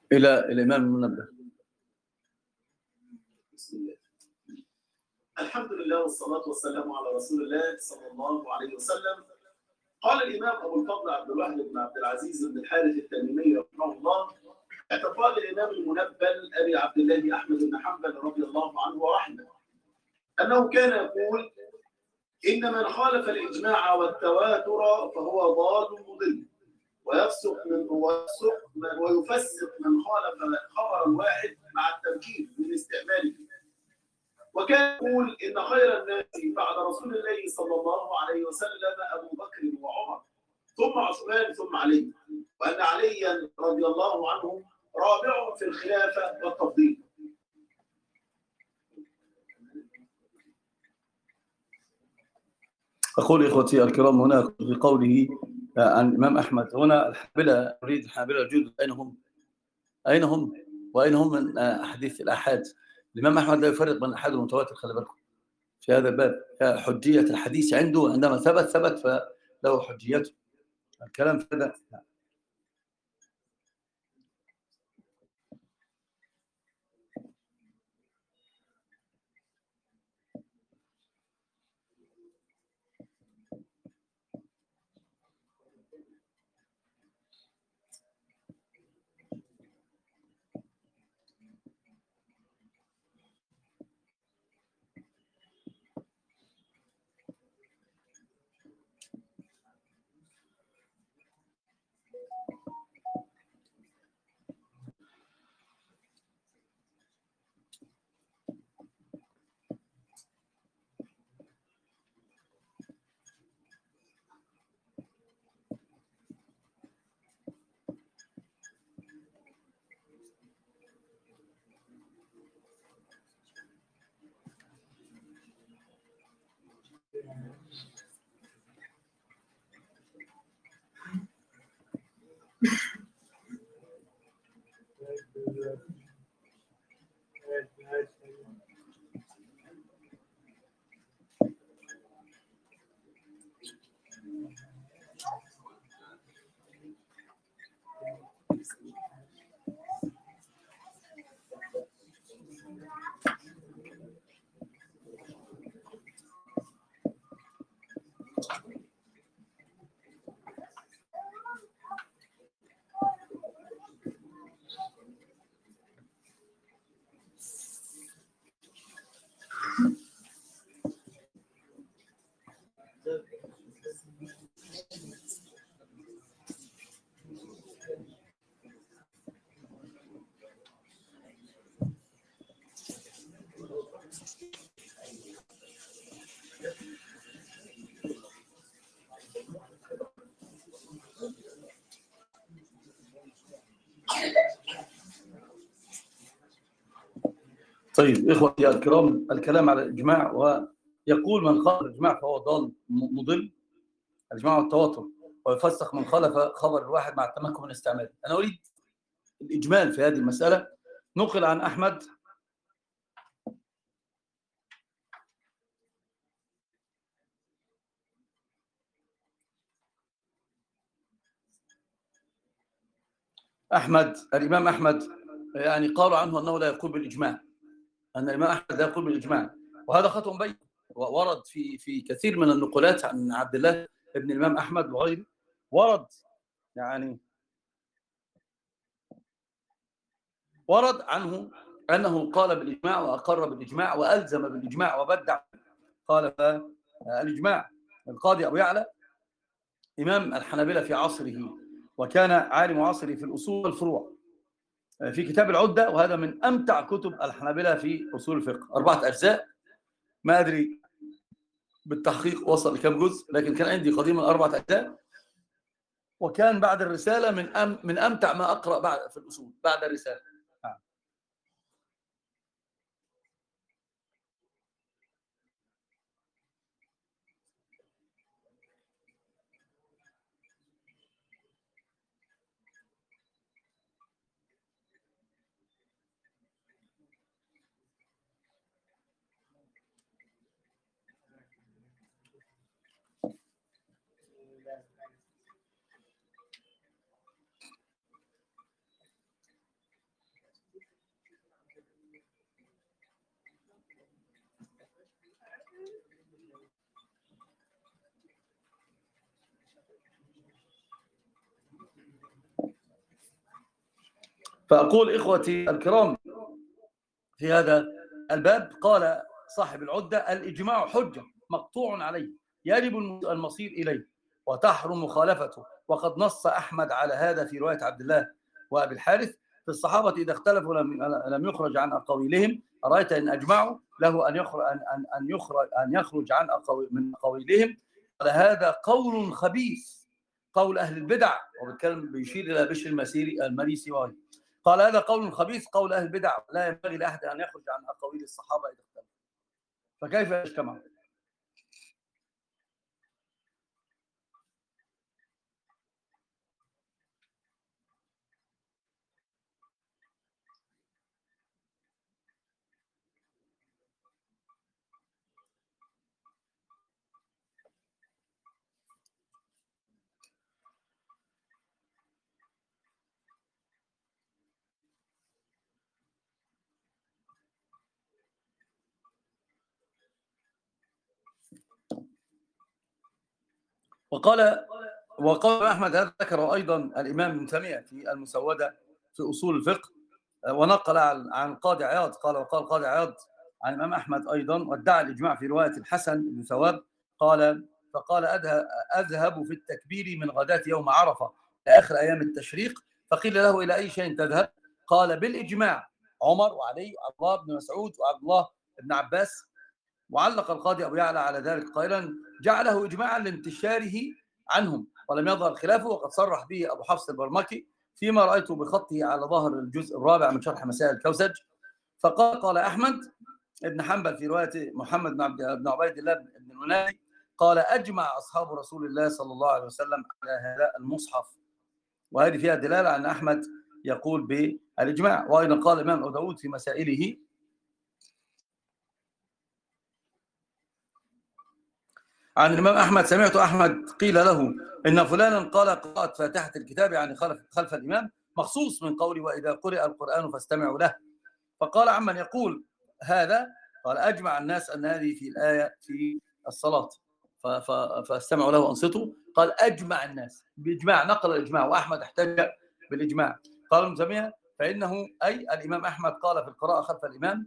إلى الإمام المنبه. بسم الله. الحمد لله والصلاة والسلام على رسول الله صلى الله عليه وسلم. قال الإمام أبو الفضل عبد الواحد بن عبد العزيز بن الحارث التميمي رحمه الله: اعتقاد الإمام المنبل أبي عبد الله أحمد بن حنبل رضي الله عنه ورحمه أنه كان يقول: إن من خالف الإجماع والتواتر فهو ضال مضل، ويفسق من خالف خبر الواحد مع التمكين من استعماله. وكان يقول: إن خير الناس بعد رسول الله صلى الله عليه وسلم أبو بكر وعمر، ثم عثمان، ثم علي، وأن عليا رضي الله عنه رابعهم في الخلافة والتفضيل. أقول إخوتي الكرام هنا في قوله عن الإمام أحمد، هنا الحنابلة، أريد الحنابلة الجدد أين هم وأين هم من أحاديث الآحاد؟ الإمام أحمد لا يفرق بين الآحاد والمتواتر، خلي بالكم في هذا الباب. حجية الحديث عنده عندما ثبت فله حجيته. الكلام في هذا. طيب إخوتي الكرام، الكلام على الإجماع، ويقول من خالف الإجماع فهو ضال مضل، الإجماع والتواتر، ويفسخ من خالف خبر الواحد مع التمكن من استعماله. أنا أريد الإجمال في هذه المسألة. نقل عن أحمد الإمام أحمد يعني قالوا عنه أنه لا يقول بالإجماع، أن الإمام أحمد لا يقول بالإجماع، وهذا خطأ بين، ورد في كثير من النقولات عن عبد الله ابن الإمام أحمد وغيره، ورد عنه أنه قال بالإجماع وأقر بالإجماع وألزم بالإجماع وبدع قال الإجماع. القاضي أبو يعلى إمام الحنابلة في عصره، وكان عالم عصره في الأصول والفروع، في كتاب العدة، وهذا من أمتع كتب الحنابلة في أصول الفقه، 4 أجزاء، ما أدري بالتحقيق وصل لكم جزء، لكن كان عندي قديما 4 أجزاء، وكان بعد الرسالة من أمتع ما أقرأ بعد في الأصول بعد الرسالة. فأقول إخوتي الكرام في هذا الباب، قال صاحب العدة: الإجماع حجة مقطوع عليه يجب المصير إليه وتحرم مخالفته، وقد نص أحمد على هذا في رواية عبد الله وأبي الحارث: في الصحابة إذا اختلفوا لم يخرج عن أقاويلهم، أرأيت إن أجمعوا له أن يخرج عن من أقاويلهم. قال: هذا قول خبيث، قول أهل البدع. وبالكلام بيشير إلى بشر المريسي وغيره. قال: هذا قول خبيث، قول أهل البدع، لا ينبغي لأحد أن يخرج عن أقاويل الصحابة إذا اختلفوا، فكيف يجتمع؟ وقال أحمد هذا ذكره أيضا الإمام ابن تيمية في المسودة في أصول الفقه، ونقل عن قاضي عياض وقال قاضي عياض عن الإمام أحمد أيضا، وادعى الإجماع في رواية الحسن بن ثواب. فقال: أذهب في التكبير من غداة يوم عرفة لآخر أيام التشريق. فقيل له: إلى أي شيء تذهب؟ قال: بالإجماع. عمر وعلي وعبد الله بن مسعود وعبد الله بن عباس. وعلق القاضي أبو يعلى على ذلك قائلا: جعله إجماعا لانتشاره عنهم ولم يظهر خلافه، وقد صرح به أبو حفص البرمكي فيما رأيته بخطه على ظهر الجزء الرابع من شرح مسائل الكوسج. قال أحمد بن حنبل في رواية محمد بن عبيد الله بن المنادي قال: أجمع أصحاب رسول الله صلى الله عليه وسلم على هذا المصحف. وهذه فيها دلالة على أن أحمد يقول بالإجماع. وأيضا قال الإمام أبو داود في مسائله عن الإمام أحمد: سمعت أحمد قيل له إن فلانا قال قراءة فاتحة الكتاب يعني خلف الإمام مخصوص من قوله: وإذا قرئ القرآن فاستمعوا له. فقال: عمن يقول هذا؟ قال: أجمع الناس أن هذه في الآية في الصلاة فاستمعوا له وأنصتوا. قال: أجمع الناس بإجماع، نقل الإجماع، وأحمد احتج بالإجماع. قال ابن تيمية: فإنه أي الإمام أحمد قال في القراءة خلف الإمام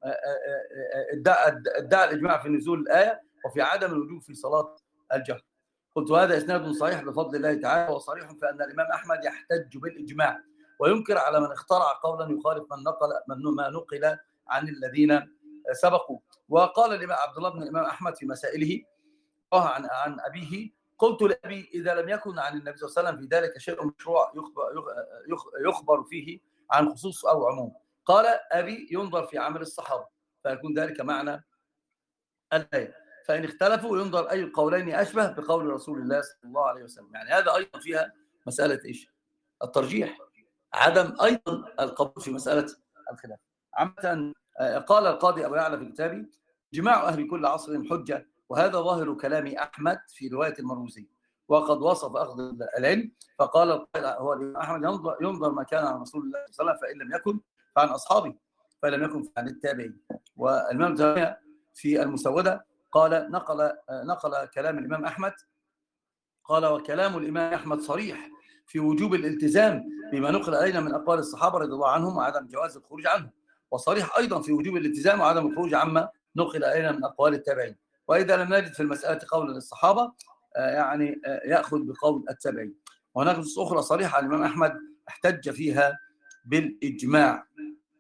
ادعى الإجماع في نزول الآية وفي عدم الوجوب في صلاة الجهر. قلت: هذا إسناد صحيح بفضل الله تعالى، وصريح في أن الإمام أحمد يحتج بالإجماع وينكر على من اخترع قولا يخالف ما نقل عن الذين سبقوا. وقال الإمام عبد الله بن الإمام أحمد في مسائله عن أبيه: قلت لأبي: إذا لم يكن عن النبي صلى الله عليه وسلم في ذلك شيء مشروع يخبر فيه عن خصوص أو عموم، قال أبي: ينظر في عمل الصحابة فيكون ذلك معنى الآية، فإن اختلفوا ينظر أي القولين أشبه بقول رسول الله صلى الله عليه وسلم. يعني هذا أيضا فيها مسألة إيش؟ الترجيح، عدم أيضا القبول في مسألة الخلاف. عامة قال القاضي أبو يعلى في كتابه: جماع أهل كل عصر حجة، وهذا ظاهر كلام أحمد في رواية المروزي، وقد وصف أخذ العلم. فقال هو أحمد: ينظر ما كان عن رسول الله صلى الله عليه وسلم، فإن لم يكن فعن أصحابه، فإن لم يكن فعن التابعين. والإمام تيمية في المسودة قال نقل كلام الإمام أحمد، قال: وكلام الإمام أحمد صريح في وجوب الالتزام بما نقل إلينا من أقوال الصحابة رضي الله عنهم وعدم جواز الخروج عنهم، وصريح أيضا في وجوب الالتزام وعدم الخروج عما نقل إلينا من أقوال التابعين. وإذا لم نجد في المسألة قولا للصحابة يعني يأخذ بقول التابعين. وهناك نصوص أخرى صريحة الإمام أحمد احتج فيها بالإجماع.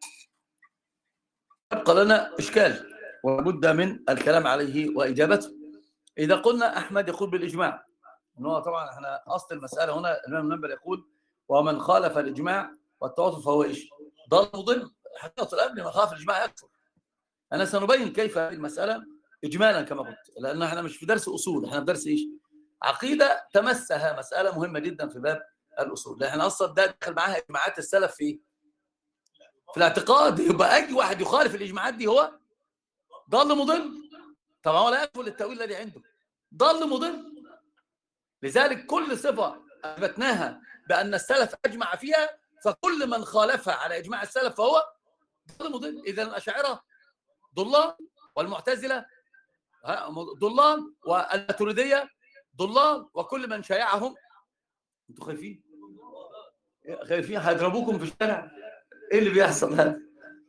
يبقى لنا إشكال ولابد من الكلام عليه وإجابته. إذا قلنا أحمد يقول بالإجماع، إنه طبعا احنا أصل المسألة هنا الإمام المنبر يقول: ومن خالف الإجماع والتواصل فهو إيش؟ ضل مضل. حتى قبل ما خالف الإجماع يكفر. أنا سنبين كيف المسألة إجمالا كما قلت، لأن احنا مش في درس أصول، احنا في درس إيش؟ عقيدة تمسها مسألة مهمة جدا في باب الأصول، لأن احنا أصلا ده دخل معاها إجماعات السلف في الاعتقاد. يبقى أي واحد يخالف الإجماعات دي هو ضل مضل. طبعا هو لا يقبل التأويل الذي عنده، ضل مضل. لذلك كل صفة أثبتناها بأن السلف أجمع فيها، فكل من خالفها على إجماع السلف فهو ضل مضل. إذا الأشاعرة ضلال، والمعتزلة ضلال، والماتريدية ضلال، وكل من شايعهم. انتوا خايفين هيضربوكم في الشارع. ايه اللي بيحصل هذا؟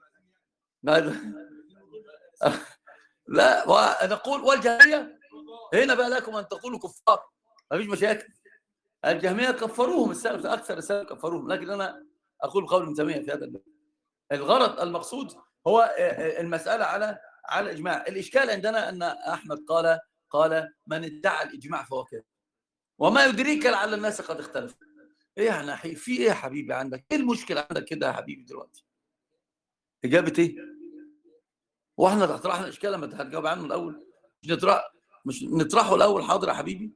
لا، ونقول والجهمية هنا بقى لكم ان تقولوا كفار، ما فيش مشاكل. الجهمية كفروهم السلف، اكثر السلف كفروهم، لكن انا اقول قول ابن تيمية في هذا الباب. الغرض المقصود هو المسألة على الإجماع. الإشكال عندنا أن أحمد قال من ادعى الإجماع فهو كذب، وما يدريك لعل الناس قد اختلفوا. إيه يعني في إيه يا حبيبي عندك؟ إيه المشكلة عندك كده يا حبيبي دلوقتي؟ إجابة إيه؟ وإحنا طرحنا الإشكال لما هتجاوب عنه الأول؟ مش نطرحه الأول؟ حاضر يا حبيبي.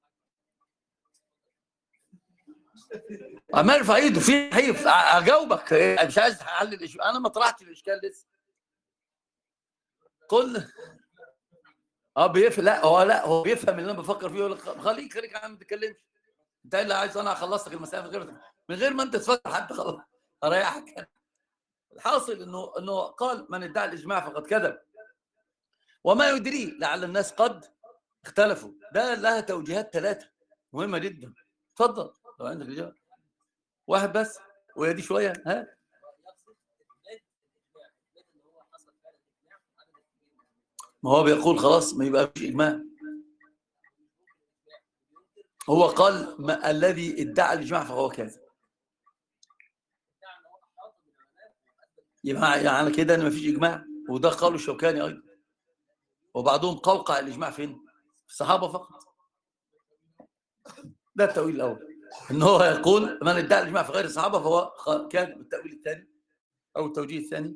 ما يرفع ايده في حيف اجاوبك. مش عايز تحل الاشكال، انا ما طرحتش الاشكال لسه. قل بيفهم. لا هو بيفهم اللي انا بفكر فيه، يقول لك خليك يا عم ما تتكلمش. انت اللي عايز، انا خلصتك المسائل من غير ما انت تفكر حتى، خلاص اريحك. الحاصل انه قال من ادعى الاجماع فقد كذب، وما يدري لعل الناس قد اختلفوا. ده لها توجيهات 3 مهمه جدا. اتفضل لو عندك اجابه. واحد بس وهي دي شويه. ها، ما هو بيقول خلاص ما يبقى فيش اجماع. هو قال الذي ادعى الاجماع فهو كاذب. يبقى يعني كده ان ما فيش اجماع، وده قول الشوكاني ايضا. وبعضهم قوقع الاجماع فين؟ في الصحابه فقط. ده التاويل الاول، ان هو يقول من ادعى الاجماع في غير الصحابه فهو كاذب. التاويل الثاني او التوجيه الثاني،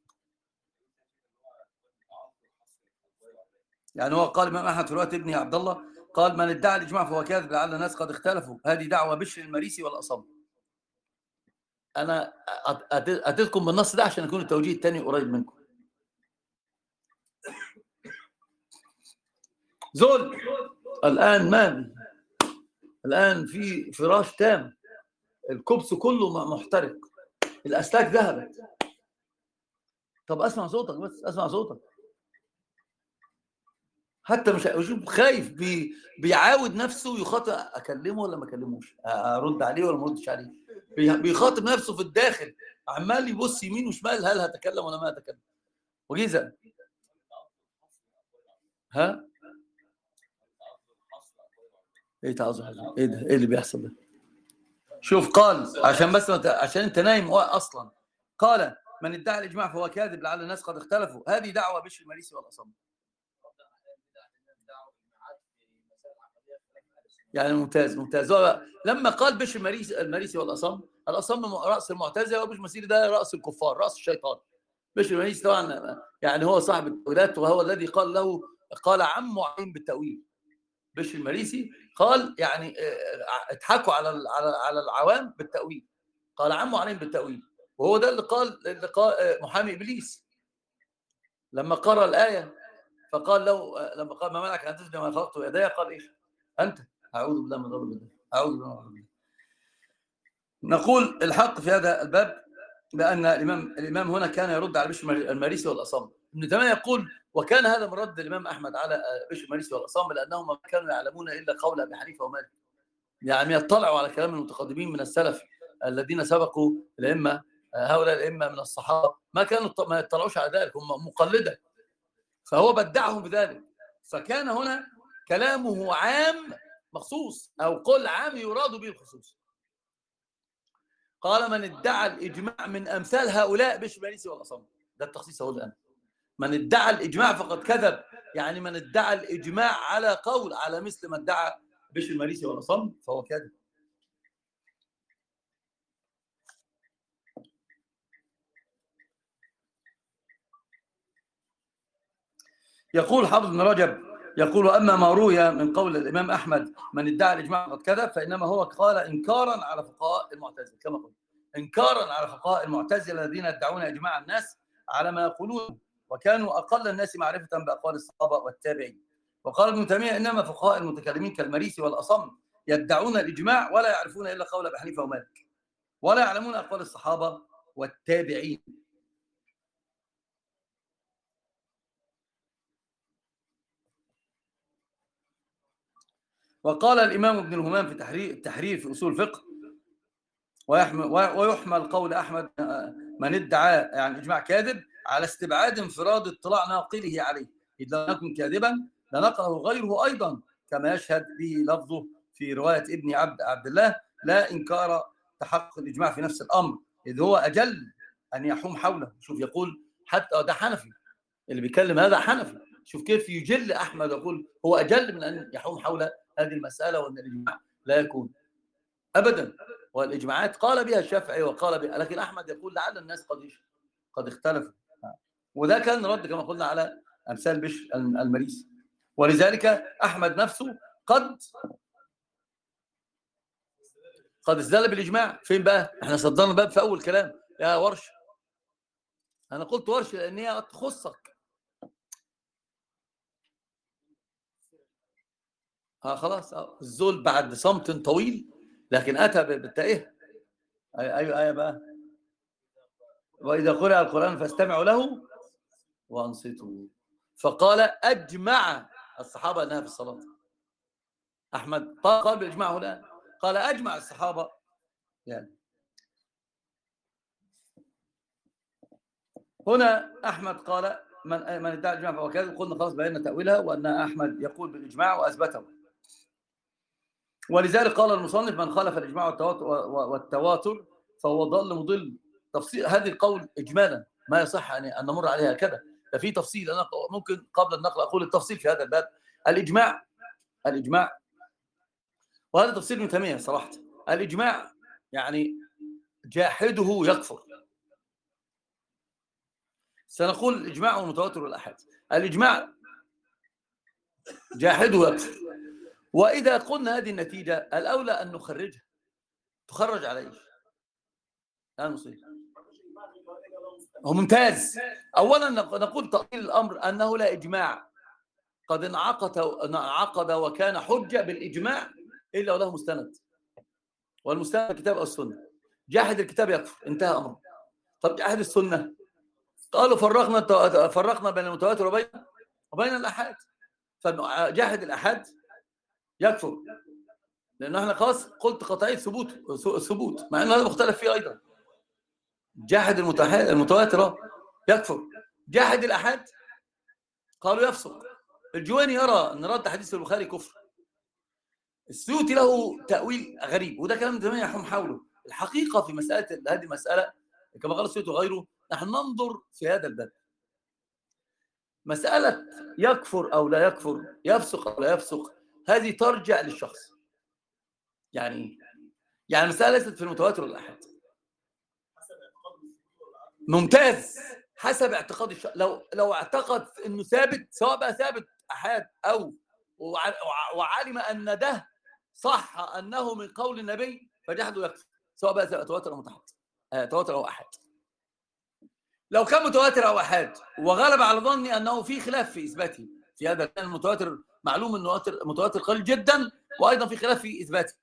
يعني هو قال الامام احمد في روايه ابن عبد الله قال من ادعى الاجماع فهو كاذب لعل الناس قد اختلفوا. هذه دعوه بشر المريسي والاصم. انا اتيتكم بالنص ده عشان يكون التوجيه الثاني قريب منكم. زول الان في فراش تام، الكبس كله محترق، الاسلاك ذهبت. طب اسمع صوتك بس، اسمع صوتك. حتى مش خايف، بيعاود نفسه يخاطب. اكلمه ولا ما اكلموش؟ ارد عليه ولا ما اردش عليه؟ بيخاطب نفسه في الداخل، عمال يبص يمين وشمال، هل هتكلم ولا ما هتكلم؟ وجيزه. ها، ايه تعظم؟ ايه ده؟ ايه اللي بيحصل ده؟ شوف قال، عشان بس عشان انت نايم اصلا. قال من ادعى الاجماع فهو كاذب لعل الناس قد اختلفوا. هذه دعوه بشر المريسي والاصم. يعني ممتاز. هو لما قال بشر المريسي والاصم، الاصم راس المعتزله، وبشر المريسي ده راس الكفار، راس الشيطان. بشر المريسي طبعا يعني هو صاحب التاويلات، وهو الذي قال عمه عليهم بالتاويل. بشر المريسي قال يعني اضحكوا على العوام بالتاويل، قال عمه عليهم بالتاويل. وهو ده اللي قال محامي ابليس لما قرأ الايه، فقال له لما قال ما منعك ان تسجد ما خلقت يدي، قال ايش؟ انت. اعوذ بالله من غضب الله، اعوذ بالله من غضب الله. نقول الحق في هذا الباب بان الامام هنا كان يرد على بشر المريسي والاصم. ابن تيميه يقول وكان هذا من رد الامام احمد على بشر المريسي والاصم لانهم ما كانوا يعلمون الا قول ابي حنيفه ومالك، يعني يطلعوا على كلام المتقدمين من السلف الذين سبقوا الائمه. هؤلاء الائمه من الصحابه ما يطلعوش على ذلك، هم مقلده، فهو بدعهم بذلك. فكان هنا كلامه عام مخصوص، او قول عام يراد به الخصوص. قال من ادعى الاجماع من امثال هؤلاء بشر المريسي والاصم. ده التخصيص اهو الان. من ادعى الاجماع فقد كذب، يعني من ادعى الاجماع على قول على مثل ما ادعى بشر المريسي والاصم فهو كاذب. يقول حافظ بن رجب يقول اما ما روي من قول الامام احمد من ادعى الاجماع فقد كذب، فانما هو قال انكارا على فقهاء المعتزله، كما قلت انكارا على فقهاء المعتزله الذين يدعون اجماع الناس على ما يقولون، وكانوا اقل الناس معرفه باقوال الصحابه والتابعين. وقال ابن تيميه انما فقهاء المتكلمين كالمريسي والاصم يدعون الاجماع ولا يعرفون الا قول ابي حنيفه ومالك، ولا يعلمون اقوال الصحابه والتابعين. وقال الامام ابن الهمام في التحرير في اصول الفقه ويحمل قول احمد من ادعى يعني إجماع كاذب على استبعاد انفراد اطلاع ناقله عليه، إذ لم يكن كاذبا لنقله غيره أيضا، كما يشهد به لفظه في رواية ابن عبد الله: لا إنكار تحقق الإجماع في نفس الأمر، إذ هو أجل أن يحوم حوله. شوف يقول حتى ده حنفي اللي بيتكلم، هذا حنفي. شوف كيف يجل أحمد، يقول هو أجل من أن يحوم حول هذه المسألة، وأن الإجماع لا يكون أبدا. والإجماعات قال بها الشافعي وقال بها، لكن أحمد يقول لعل الناس قد اختلفوا. وده كان رد كما قلنا على أمثال بشر المريسي. ولذلك أحمد نفسه قد استدل بالإجماع. فين بقى؟ احنا صدرنا الباب في أول كلام يا ورش. أنا قلت ورش لأن هي تخصك. خلاص الزول بعد صمت طويل لكن أتى بالتائه. أي آية بقى؟ وإذا قرأ القرآن فاستمعوا له وأنصتوا. فقال أجمع الصحابة أنها في الصلاة. أحمد قال بالإجماع هنا، قال أجمع الصحابة يعني. هنا أحمد قال من ادعى الإجماع فهو كاذب. قلنا خلاص بينا تأويلها، وأن أحمد يقول بالإجماع وأثبته. ولذلك قال المصنف: من خالف الإجماع والتواتر فهو ضال مضل. تفصيل هذه القول إجمالا ما يصح أن نمر عليها كذا، ففي تفصيل. أنا ممكن قبل النقل أقول التفصيل في هذا الباب. الإجماع وهذا تفصيل ابن تيمية صراحة. الإجماع يعني جاحده يكفر. سنقول الإجماع والمتواتر والأحاد. الإجماع جاحده يكفر، وإذا قلنا هذه النتيجة الأولى أن نخرجها. تخرج على إيش؟ لا نصير هو ممتاز. أولا نقول تأصيل الأمر أنه لا إجماع قد انعقد وكان حجة بالإجماع إلا وله مستند، والمستند الكتاب أو السنة. جاحد الكتاب يكفر، انتهى أمره. طب جاحد السنة، قالوا فرقنا بين المتواتر وبين الأحاد. فجاحد الأحاد يكفر، لأنه احنا خلاص قلت قطعية ثبوت، مع أنه هذا مختلف فيه أيضا. جاحد المتواتر يكفر. جاحد الأحاد قالوا يفسق. الجويني يرى أن رد حديث البخاري كفر. السيوطي له تأويل غريب، وده كلام زمان يحوم حوله. الحقيقة في هذه المسألة كما قال السيوطي وغيره، نحن ننظر في هذا الباب. مسألة يكفر أو لا يكفر، يفسق أو لا يفسق، هذه ترجع للشخص. يعني المسألة ليست في المتواتر والأحاد. ممتاز. حسب اعتقاد الشخص. لو اعتقد انه ثابت، سواء بقى ثابت احاد او وعلم ان ده صح انه من قول النبي فجحده يكفر، سواء بقى تواتر او تواتر او احاد. لو كان متواتر او احاد وغلب على ظني انه في خلاف في اثباته، في هذا كان المتواتر معلوم انه متواتر قليل جدا، وايضا في خلاف في اثباته،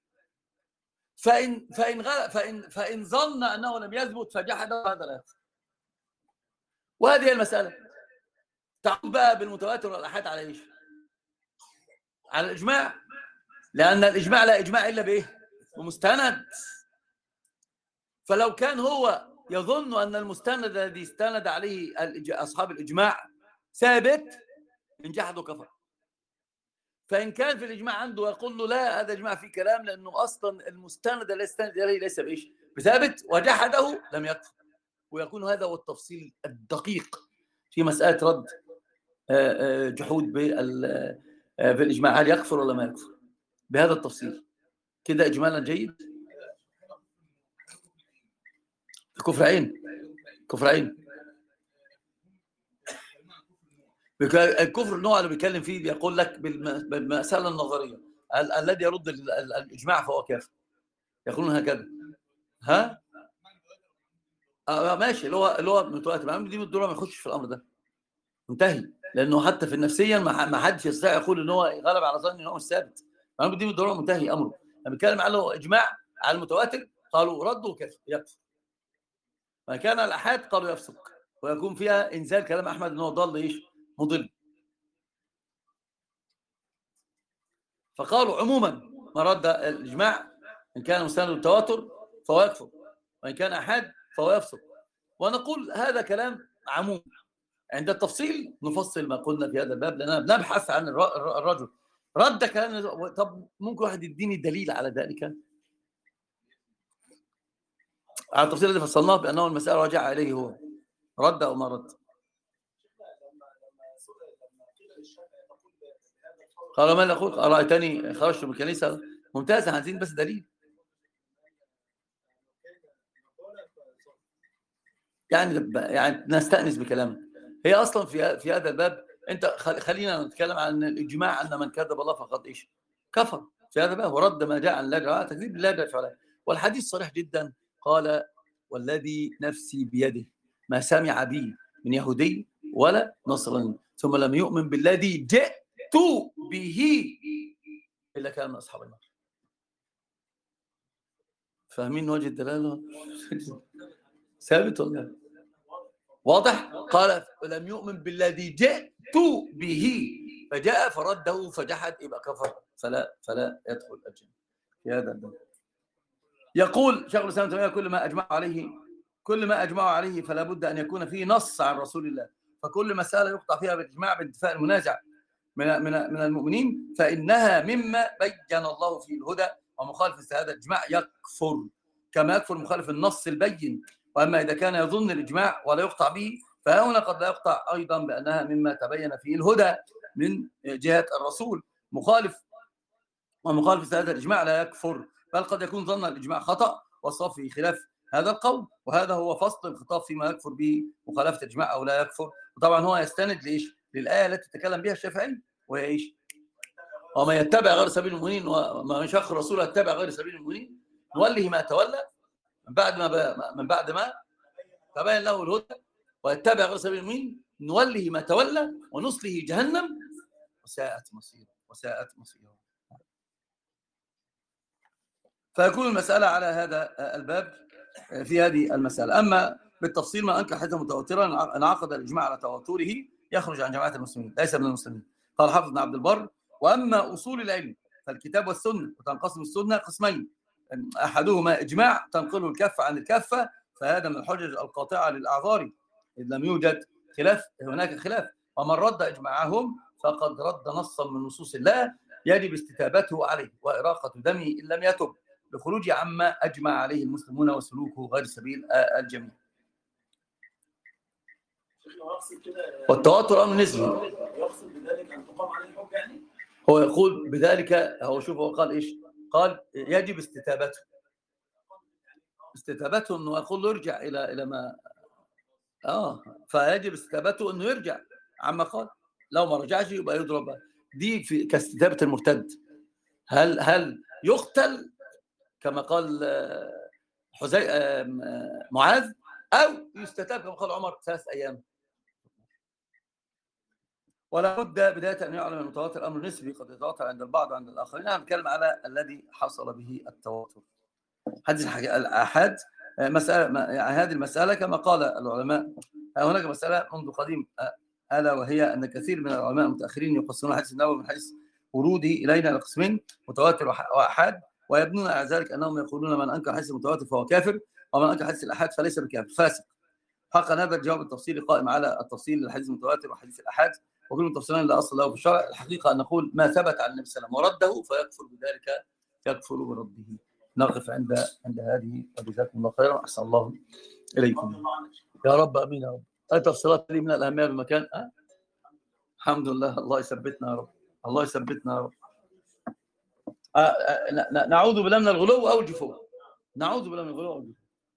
فان ظن انه لم يثبت فجحده، هذا لا يكفر. وهذه هي المسألة. تعود بقى بالمتواتر والأحاد على إيش؟ على الإجماع، لأن الإجماع لا إجماع إلا بإيه؟ بمستند. فلو كان هو يظن أن المستند الذي استند عليه أصحاب الإجماع ثابت، إن جحده كفر. فإن كان في الإجماع عنده يقول له لا، هذا إجماع فيه كلام، لأنه أصلا المستند الذي استند إليه ليس بإيش؟ بثابت، وجحده لم يكفر. ويكون هذا هو التفصيل الدقيق في مسألة رد جحود بالإجماع، هل يكفر ولا ما يكفر؟ بهذا التفصيل كده إجمالا جيد. كفر عين. الكفر النوع اللي بيتكلم فيه بيقول لك بالمسألة النظرية الذي يرد الإجماع فهو كافر، يقولون هكذا. ها ماشي، اللي هو متواتر دي الدولة ما يخش في الأمر ده، منتهي. لأنه حتى في النفسيا ما حدش يستطيع يقول إن هو غلب على ظن إن هو مش ثابت. دي الدولة منتهي أمره. لما بيتكلم عنه إجماع على المتواتر قالوا رده يكفر. فكان الأحاد قالوا يفسق، ويكون فيها إنزال كلام أحمد إنه ضل إيش؟ مضل. فقالوا عموما ما رد الإجماع إن كان مستند التواتر فهو يكفر، وإن كان أحاد فهو يفسق. ونقول هذا كلام عموم. عند التفصيل نفصل ما قلنا في هذا الباب، لأننا بنبحث عن الرجل رد كلام. طب ممكن واحد يديني دليل على ذلك؟ على التفصيل الذي فصلناه بأنه المسألة راجع عليه هو، رد أو ما رد. قال ما أخوك أرأيتني خرجت من الكنيسة؟ ممتاز، عايزين بس دليل. يعني نستأنس بكلامه. هي أصلا في هذا الباب أنت خلينا نتكلم عن الإجماع أن من كذب الله فقد إيش؟ كفر في هذا الباب، ورد ما جاء عن الله تكذيب لا يدفع عليه. والحديث صريح جدا، قال والذي نفسي بيده ما سمع بي من يهودي ولا نصراني ثم لم يؤمن بالذي جئت به إلا كان من أصحاب النار. فاهمين وجه الدلالة؟ ثابت ولا واضح؟ قال لم يؤمن بالذي جئت به فجاء فرده فجحد يبقى كفر، فلا يدخل الجنة في هذا الباب. يقول شيخ الإسلام ابن تيمية كل ما أجمعوا عليه فلا بد أن يكون فيه نص عن رسول الله، فكل مسألة يقطع فيها بالإجماع باتفاق المنازع من المؤمنين فإنها مما بين الله فيه الهدى، ومخالف هذا الإجماع يكفر كما يكفر مخالف النص البين. وأما إذا كان يظن الإجماع ولا يقطع به فهنا قد لا يقطع أيضا بأنها مما تبين فيه الهدى من جهة الرسول. ومخالف هذا الإجماع لا يكفر، بل قد يكون ظن الإجماع خطأ والصواب في خلاف هذا القول، وهذا هو فصل الخطاب فيما يكفر به مخالفة الإجماع أو لا يكفر. وطبعا هو يستند لإيش؟ للآية التي تتكلم بها الشافعي، وهي إيش؟ وما يتبع غير سبيل المؤمنين وما يشاق الرسول يتبع غير سبيل المؤمنين نوله ما تولى من بعد ما تبين له الهدى ويتبع غير سبيل المؤمنين نوله ما تولى ونصله جهنم وساءت مصيره. فيكون المسألة على هذا الباب في هذه المسألة. أما بالتفصيل ما أنكر حديثا متواترا انعقد الإجماع على تواتره يخرج عن جماعة المسلمين ليس من المسلمين. قال حافظ بن عبد البر وأما أصول العلم فالكتاب والسنة، وتنقسم السنة قسمين، أحدهما إجماع تنقله الكفة عن الكفة، فهذا من الحجج القاطعة للأعذار إذ لم يوجد هناك خلاف، ومن رد إجماعهم فقد رد نصا من نصوص الله يجب استتابته عليه وإراقة دمه إن لم يتب لخروج عما أجمع عليه المسلمون وسلوكه غير سبيل الجميع. والتواتر أمر نسبي. يقصد بذلك أن تقام عليه الحجة يعني؟ هو يقول بذلك، هو شوف هو قال إيش؟ قال يجب استتابته إنه يقول يرجع إلى ما فيجب استتابته إنه يرجع عما قال، لو ما رجعش يبقى يضرب. دي في كاستتابة المرتد. هل يقتل كما قال معاذ أو يستتاب كما قال عمر 3 أيام؟ ولا بد بداية أن يعلم المتواتر أمر نسبي قد يتواتر عند البعض وعند الآخرين. أنا بتكلم على الذي حصل به التواتر. حديث الآحاد مسألة، هذه المسألة كما قال العلماء هناك مسألة منذ قديم، ألا وهي أن كثير من العلماء المتأخرين يقسمون حديث النبوي من حيث وروده إلينا لقسمين متواتر وآحاد، ويبنون على ذلك أنهم يقولون من أنكر حديث المتواتر فهو كافر، ومن أنكر حديث الآحاد فليس بكافر فاسق. حقا هذا الجواب التفصيلي قائم على التفصيل للحديث المتواتر وحديث الآحاد، وكل التفصيلين لا أصل له في الشرع. الحقيقة أن نقول ما ثبت عن النبي صلى الله عليه وسلم ورده فيكفر بذلك، يكفر برده. نقف عند هذه، وجزاكم الله خيرا. أحسن الله إليكم يا رب. أمين يا رب. التفصيلات لي من الأهمية بالمكان. الحمد لله. الله يثبتنا يا رب. الله يثبتنا يا رب. نعوذ بالله من الغلو أو الجفو. نعوذ بالله من الغلو أو الجفو.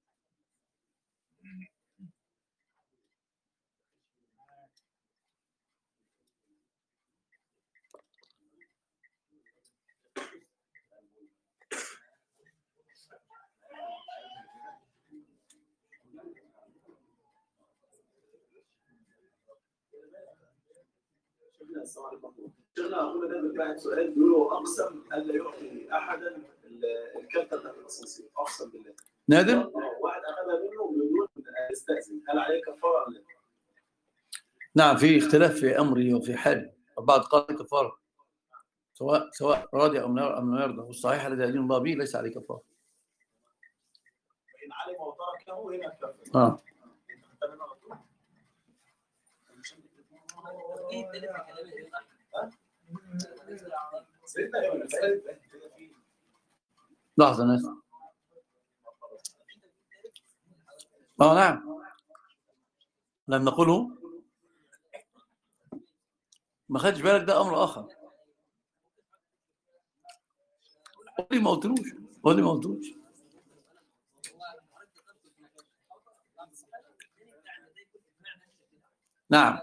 السلام عليكم. شيخنا هنا دايما بعد سؤال بيقولوا اقسم الا يعطي احدا الكارته بتاعت الاسانسير، اقسم بالله. نادر؟ واحد اخذها منه بدون يستاذن، هل عليه كفاره ولا لا؟ نعم، في اختلاف في امره وفي حاله، البعض قال كفاره سواء راضي او لم يرضى، والصحيح الذي يدين الله به ليس عليه كفاره. فان علم وتركه هنا كفاره. لحظة ناس. نعم، لم نقوله. ما خدش بالك، ده أمر آخر. قول لي ما قلتلوش. نعم.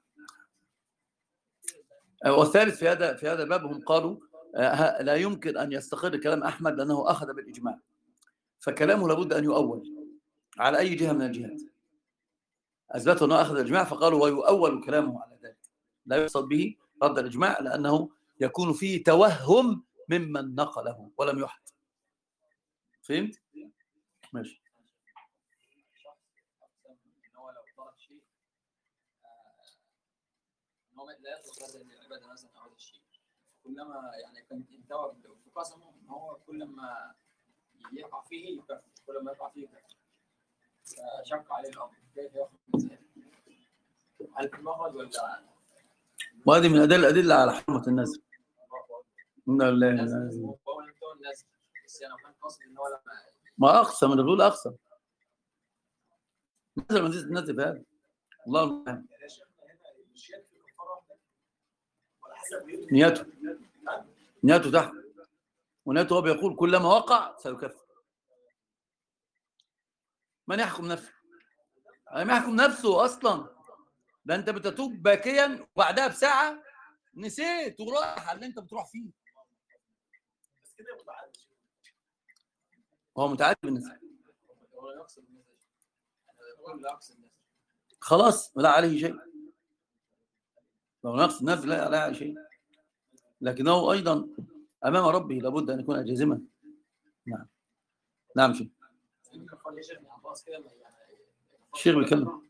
والثالث في هذا الباب هم قالوا لا يمكن أن يستقر كلام أحمد لأنه أخذ بالإجماع، فكلامه لابد أن يؤول على أي جهة من الجهات. أثبتوا أنه أخذ الإجماع فقالوا ويؤول كلامه على ذلك، لا يقصد به رد الإجماع لأنه يكون فيه توهم ممن نقله ولم يحد. فهمت؟ ماشي. لا يتقدر العبادة مثلا أو هذا الشيء، كلما يعني كان انتوى في قسمه إن هو كل ما يقع فيه يكفر، كل ما يقع فيه يكفر، شق عليه الأمر كيف يأخذ من ذلك؟ هل في مخرج ولا؟ وهذه من الأدلة على حرمة النزل. ما أقسم من الغول أقسم نزل هذا الله المعين. نيته تحت، ونيته هو بيقول كلما وقع سيكفر. من يحكم نفسه؟ ما يحكم نفسه أصلا. ده أنت بتتوب باكيا وبعدها بساعة نسيت وراح على اللي أنت بتروح فيه. هو متعدي بالنسبة خلاص لا عليه شيء. لو نقص النفس لا عليه شيء، لكنه أيضا أمام ربه لابد أن يكون جازما. نعم. نعم. شيء الشيخ بيتكلم.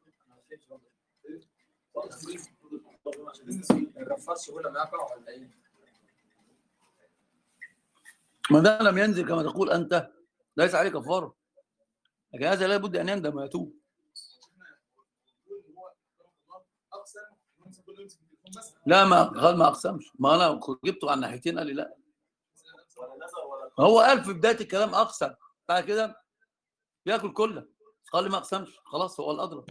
ما ده لم ينزل كما تقول أنت ليس عليه كفارة، لكن هذا لا بد أن يندم ويتوب. لا ما قال ما أقسمش، ما أنا جبته عن ناحيتين قال لي لا. هو قال في بداية الكلام أقسم، بعد كده بياكل كله قال لي ما أقسمش، خلاص هو الأضرب.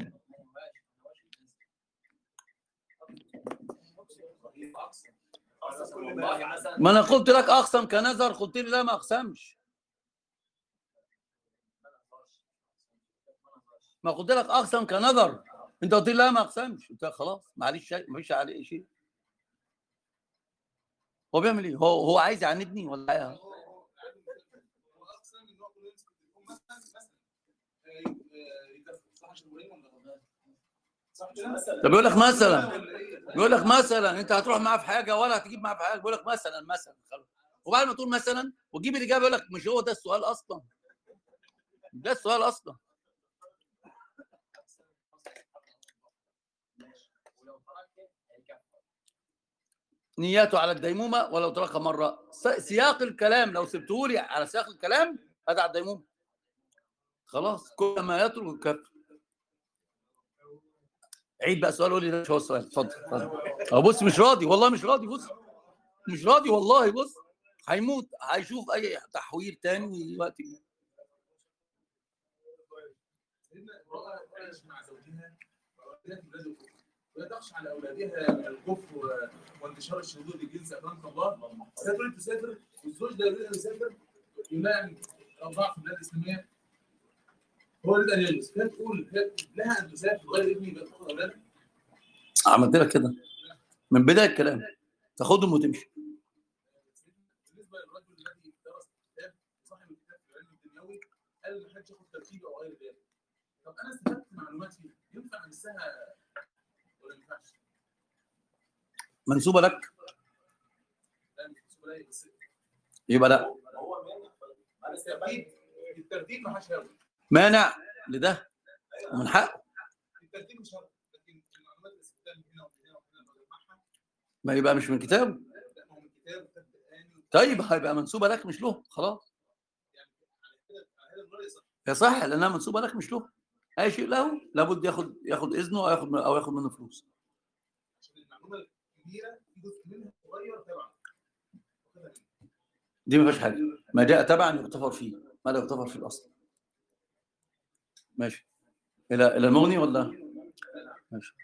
ما أنا قلت لك أقسم كنذر، قلت لي لا ما أقسمش. ما قلت لك أقسم كنذر، أنت قلت لي لا ما أقسمش، قلت لك خلاص معلش شيء مفيش عليه شيء. هو بيعمل إيه؟ هو عايز يعاندني ولا إيه؟ طب بيقول لك مثلا انت هتروح معاه في حاجه ولا هتجيب معاه في حاجه، بيقول لك مثلا خلاص، وبعد ما تقول مثلا وتجيب الاجابه يقول لك مش هو ده السؤال اصلا. ده السؤال اصلا. نياته على الديمومه ولو تركها مره. سياق الكلام لو سبته لي على سياق الكلام هذا على الديمومه خلاص، كل ما يترك كفر. عيد بقى سؤال، قول لي ده مش هو السؤال. اتفضل. بص مش راضي والله، مش راضي. بص مش راضي والله. بص هيموت، هيشوف اي تحويل تاني وقت. ولا تخشى على اولادها من الكفر وانتشار الشذوذ الجنسي امام الله. تريد تسافر والزوج ده يريد ان يسافر يلام اوضاع في البلاد الاسلاميه، هو يريد ان يجلس، كيف تقول لها ان تسافر غير ابني تاخذ اولادها؟ عملت لك كده من بدايه الكلام، تاخدهم وتمشي. بالنسبه للرجل الذي درس الكتاب صاحب الكتاب في العلم الدنيوي قال ما حدش ياخد ترتيب او غير ذلك. طب انا استفدت معلومات فيها، ينفع انساها ولا ما ينفعش؟ منسوبه لك؟ لا مش منسوبه لي، بس يبقى لا. الترتيب ما حدش ياخد. مانع لده ومن حقه. الترتيب مش شرط، لكن المعلومات اللي استفدتها من هنا ومن هنا بجمعها ما يبقى مش من كتابه. لا هو من كتاب طيب هيبقى منسوبه لك مش له، خلاص. يعني على هذا الرأي صح. يصح لانها منسوبه لك مش له. اي شيء له لابد ياخد اذنه او ياخد منه فلوس. الجمل الكبيره في جزء منها صغير تبعا. دي ما فيهاش حاجه، ما جاء تبعا يغتفر فيه، ما لا يغتفر في الاصل. ماشي. الى المغني ولا؟ ماشي.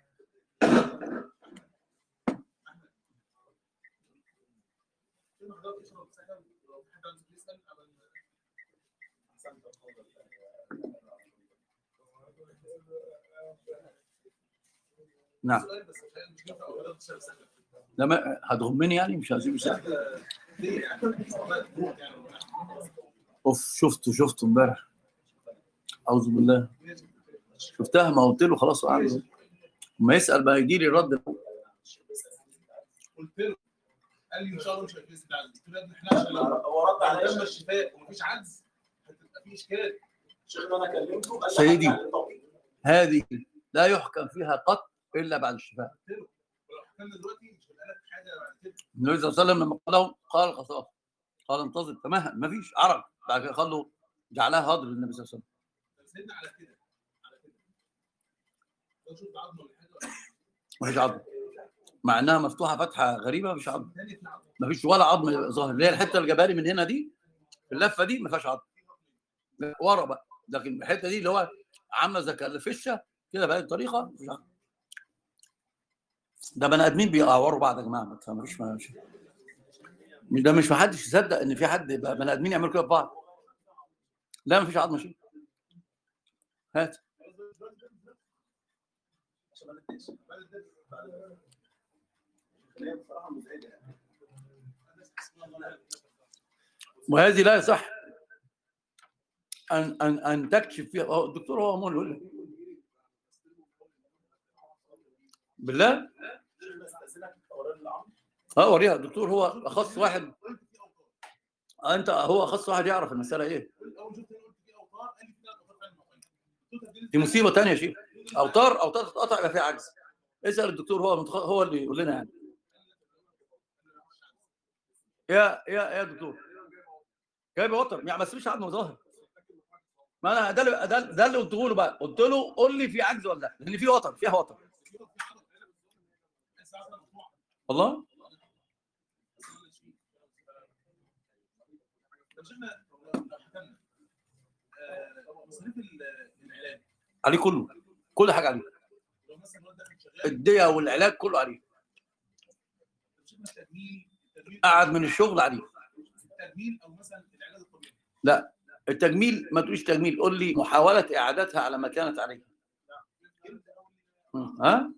نعم. لما هتغمني يعني مش هسيب ساعة. اوف شفته امبارح، اعوذ بالله، شفتها ما قلت له خلاص وقعد ما يسال بقى يجي لي الرد. قلت له قال لي ان شاء الله مش هيفيز العجز. قلت له يا ابني احنا عشان لو رد على تم الشفاء ومفيش عجز هتبقى في اشكال. شيخنا انا كلمته قال سيدي هذه لا يحكم فيها قط الا بعد الشفاء. ولو حكمنا دلوقتي مش هيبقى لك حاجه بعد كده. النبي صلى الله عليه وسلم لما قال قال قصاص، قال انتظر تمهل، ما فيش عرق، بعد كده قال له جعلها هدر النبي صلى الله عليه وسلم. سيدنا على كده لو شفت عظمه ولا حاجه ما فيش عظم، مع انها مفتوحه فتحه غريبه، ما فيش عظم، ما فيش ولا عظم ظاهر، اللي هي الحته الجباري من هنا دي اللفه دي ما فيهاش عظم ورا بقى، لكن الحته دي اللي هو عامله زي الفشه كده بهذه الطريقه. ده بني ادمين بيعوروا بعض يا جماعه، ما تفهموش، ده مش محدش يصدق ان في حد بني ادمين يعملوا كده في بعض. لا ما فيش عظم شيء. هات وهذه لا يصح ان تكشف فيها. الدكتور هو امور يقول لك بالله. وريها الدكتور، هو اخص واحد، انت هو اخص واحد يعرف المساله ايه. دي مصيبه ثانيه يا شيخ، اوتار تتقطع يبقى فيها عجز. اسال الدكتور، هو اللي يقول لنا يعني. يا دكتور جايب وتر يعني، بس مش عظم ظاهر. ما انا ده اللي قلته له بقى، قلت له قول لي في عجز ولا لا، لان في وتر، فيها وتر. والله عليه كله، كل حاجه عليه، الديه والعلاج كله عليه، قعد من الشغل عليه. التجميل او مثلا العلاج الطبيعي؟ لا التجميل ما تقوليش تجميل، قول لي محاوله اعادتها على ما كانت عليه. ها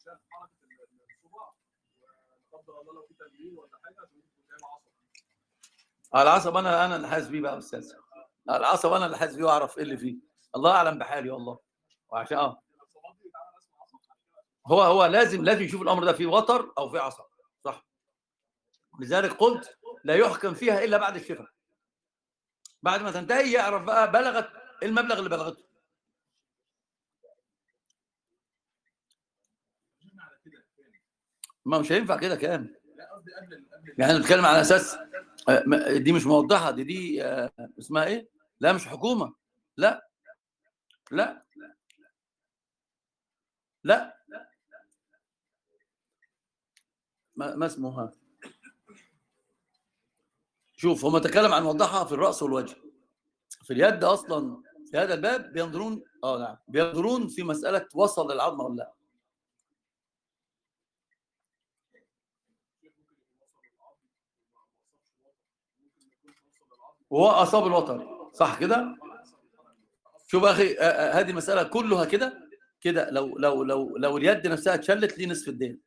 العصب انا اللي حاسس بيه بقى يا استاذ، العصب انا اللي حاسس بيه واعرف ايه اللي فيه، الله اعلم بحالي والله. وعشان هو لازم يشوف الامر ده فيه وتر او فيه عصب، صح. لذلك قلت لا يحكم فيها الا بعد الشفاء، بعد ما تنتهي يعرف بقى بلغت المبلغ اللي بلغته. ما مش هينفع كده كام يعني، نتكلم على اساس دي مش موضحه، دي اسمها ايه؟ لا مش حكومه، لا لا لا ما اسمها. شوف هم تكلم عن وضحها في الراس والوجه، في اليد اصلا في هذا الباب بينظرون نعم بينظرون في مساله وصل العظمه ولا لا. وهو اصاب الوتر صح كده. شوف يا اخي هذه المساله كلها كده لو اليد نفسها اتشلت ليه نصف الدين.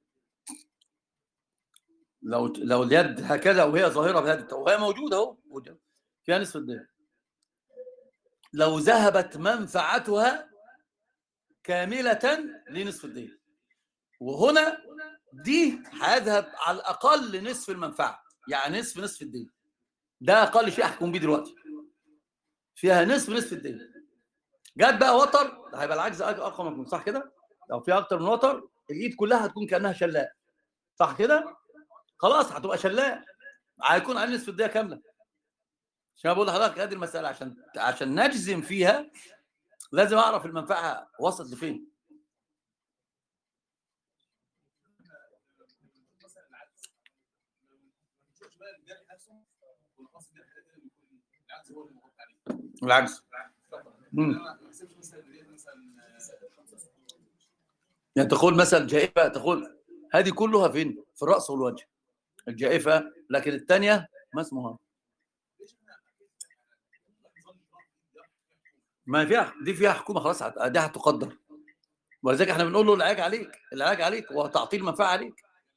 لو اليد هكذا وهي ظاهره بهذه وهي موجوده اهو فيها نصف الدين، لو ذهبت منفعتها كامله لنصف الدين، وهنا دي هذهب على الاقل لنصف المنفعه، يعني نصف الدين، ده اقل شيء احكم بيه دلوقتي، فيها نصف الدين. جت بقى وتر، هيبقى العجز ارقى من صح كده. لو فيها اكتر من وتر الايد كلها هتكون كانها شلاء، صح كده، خلاص هتبقى شلاء، هيكون على نصف الديه كامله. عشان بقول لحضرتك هذه المساله عشان نجزم فيها لازم اعرف المنفعه وصلت لفين. العجز. يعني تقول مثلا جائفة، تقول هذه كلها فين؟ في الرأس والوجه الجائفة، لكن الثانية ما اسمها؟ ما فيها، دي فيها حكومة خلاص، دي هتقدر. ولذلك احنا بنقول له العلاج عليك، العلاج عليك وتعطيل المنفعة عليك.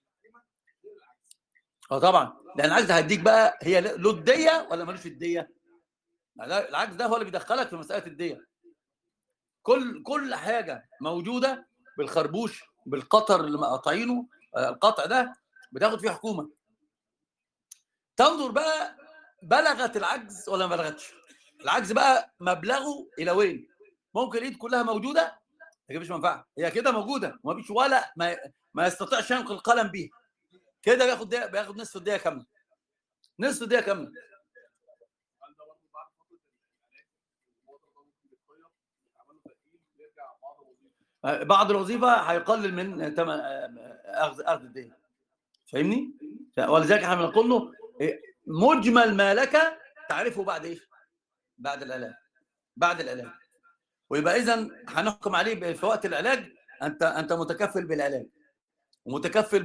طبعا، لأن العجز هيديك بقى، هي له الدية ولا ملوش الدية؟ العجز ده هو اللي بيدخلك في مسألة الدية. كل حاجة موجودة بالخربوش، بالقطر اللي مقاطعينه، القطع ده بتاخد فيه حكومة. تنظر بقى بلغت العجز ولا ما بلغتش. العجز بقى مبلغه الى وين؟ ممكن الايد كلها موجوده ما تجيبش منفعه، هي كده موجوده وما فيش ولا ما يستطيعش ينقل القلم بيها، كده بياخد نصف الدقيقه كامله، نصف الدقيقه كامله. بعض الوظيفه هيقلل من اخذ الدقيقه، فاهمني؟ ولذلك احنا بنقول له مجمل ما لك تعرفه بعد ايش؟ بعد العلاج، بعد العلاج. ويبقى اذا هنحكم عليه في وقت العلاج، انت متكفل بالعلاج، ومتكفل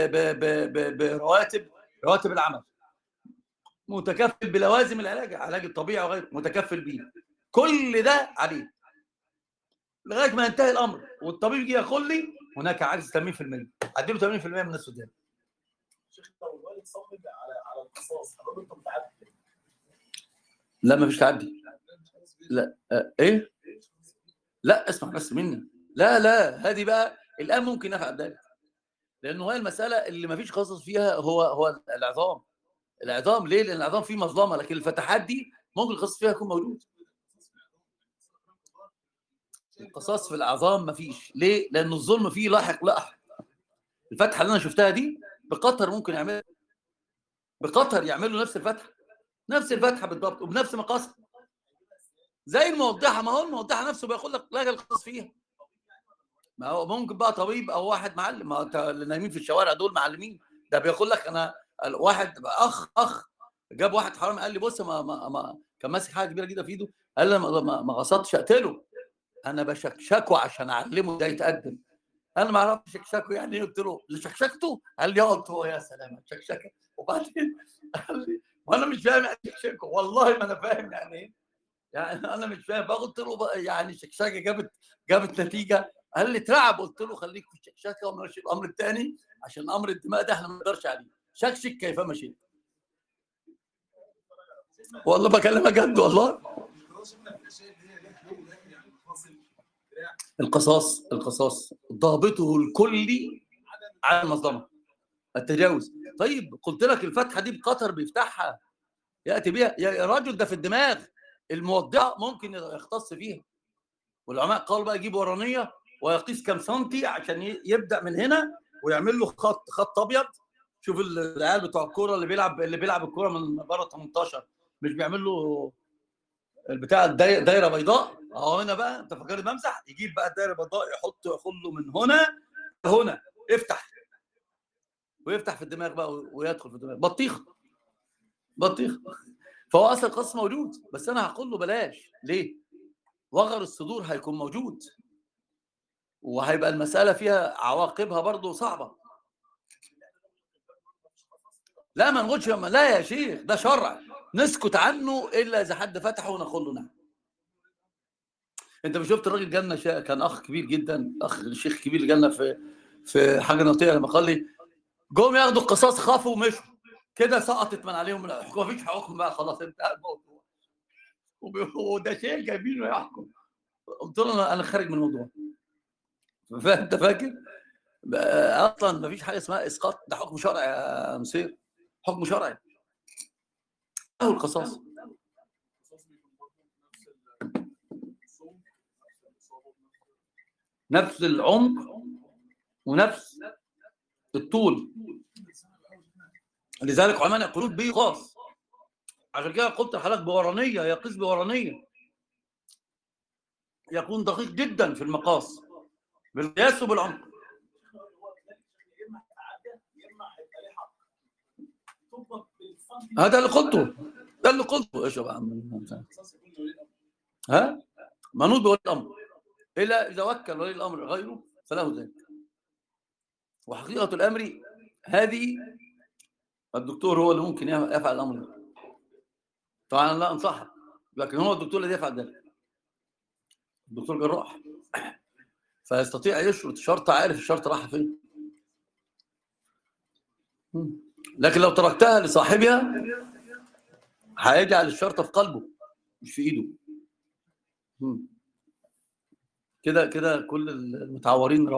رواتب العمل، متكفل بلوازم العلاج الطبيعي وغيره، متكفل بيه. كل ده عليه لغايه ما ينتهي الامر، والطبيب يجي يقول لي هناك عجز 80%، اديله 80% من السودان. شيخ لو الوالد صمم على القصاص، هل انت متعدي؟ لا ما فيش تعدي. لا ايه؟ لا اسمع بس مني. لا هذه بقى الان ممكن افعل ذلك، لانه هي المساله اللي ما فيش قصص فيها هو العظام. ليه؟ لان العظام فيه مظلمه، لكن الفتحات دي ممكن القصص فيها يكون موجود. القصاص في العظام ما فيش. ليه؟ لان الظلم فيه لاحق. الفتحه اللي انا شفتها دي بقطر ممكن يعمل، بقطر يعملوا نفس الفتحه بالضبط وبنفس مقاسها زي الموضحه. ما هو الموضحه نفسه بيقول لك لا القصص فيها. ما هو ممكن بقى طبيب او واحد معلم، ما اللي نايمين في الشوارع دول معلمين، ده بيقول لك انا واحد اخ جاب واحد حرامي قال لي بص ما كان ماسك حاجه كبيره جدا في ايده، قال لي ما قصدتش اقتله، انا بشكشكه عشان اعلمه ده يتقدم. انا ما اعرفش شكشكه يعني ايه. قلت له اللي شكشكته؟ قال لي قلت له يا سلام شكشكه. وبعدين قال لي وانا مش فاهم يعني شكشكه، والله ما انا فاهم يعني ايه، يعني انا مش فاهم. قلت له يعني شكشكه جابت نتيجه؟ قال لي اترعب. قلت له خليك في الشكشكه ونمشي الامر الثاني، عشان امر الدماء ده احنا ما نقدرش عليه، شكشك كيفما شئت. والله بكلمك جد والله. القصاص ضابطه الكلي على المظلمه، التجاوز. طيب قلت لك الفتحه دي بقطر بيفتحها ياتي بيها يا راجل، ده في الدماغ، الموضع ممكن يختص فيها. والعلماء قالوا بقى يجيب ورانيه ويقيس كم سنتي عشان يبدا من هنا ويعمل له خط ابيض. شوف العيال بتوع الكوره اللي بيلعب الكوره من بره 18 مش بيعمل له البتاع دايره بيضاء اهو. هنا بقى انت فاكر بمسح، يجيب بقى الدايره البيضاء ياخد له من هنا افتح، ويفتح في الدماغ بقى ويدخل في الدماغ بطيخ. فهو اصل القصص موجود، بس انا هقول له بلاش. ليه؟ وغر الصدور هيكون موجود، وهيبقى المساله فيها عواقبها برضو صعبه. لا ما نقولش لا يا شيخ، ده شرع نسكت عنه الا اذا حد فتحه ونقول له نعم. انت مش شفت الراجل جالنا كان اخ كبير جدا، اخ شيخ كبير جالنا في حاجه نطيقه، لما قال لي جم ياخدوا القصاص خافوا ومشوا كده، سقطت من عليهم الحكم، مفيش حكم بقى خلاص انتهى الموضوع، وده شيء جايبينه يحكم. قلت له انا خارج من الموضوع. فانت فاكر اصلا مفيش حاجه اسمها اسقاط، ده حكم شرعي يا مسير، حكم شرعي هو القصاص. نفس العمق ونفس الطول، لذلك علماء يقولون به خاص. عشان كده قلت لحضرتك بورانيه، يقيس بورانيه، يكون دقيق جدا في المقاس بالقياس وبالعمق. هذا اللي قلته ايش يا عم؟ ها، منوط بولي الامر، الا اذا وكل ولي الامر غيره فله ذلك. وحقيقه الامر هذه الدكتور هو اللي ممكن يفعل الامر ده. طبعا لا انصحك، لكن هو الدكتور الذي يفعل ذلك، الدكتور جراح، فيستطيع يشرط شرط، عارف الشرط راح فين. لكن لو تركتها لصاحبها هيجعل الشرط في قلبه مش في ايده. كده كده كل المتعورين